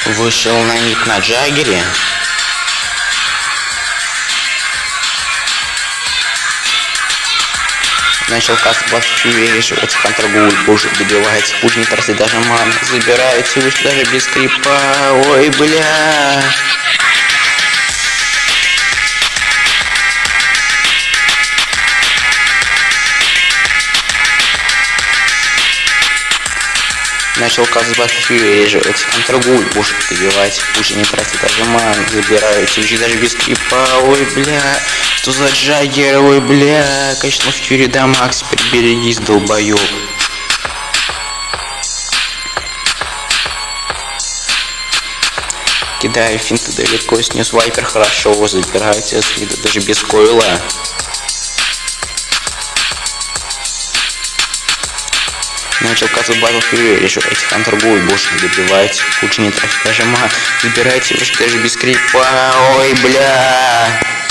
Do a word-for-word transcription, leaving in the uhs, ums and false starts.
Вышел на ник на Джаггере. Начал кастовать вешивать, контргуль, боже, добивается, путь не тратит даже ман, забирается, выше даже без крипа, ой, бля. Начал казбать вешивать, контргуль, боже, добивается, путь не тратит даже ман, забирается, выше даже без крипа, ой, бля. Что за Джаггер, ой, бля, конечно, в Фьюри да Макс, приберегись, долбоёб. Кидаю финты далеко, снес вайпер хорошо, забирается с вида даже без койла. Начал казать батл Фьюри, решать контргуль, больше не добивается, лучше не тратить даже ман, забирается даже без крипа, ой, бля.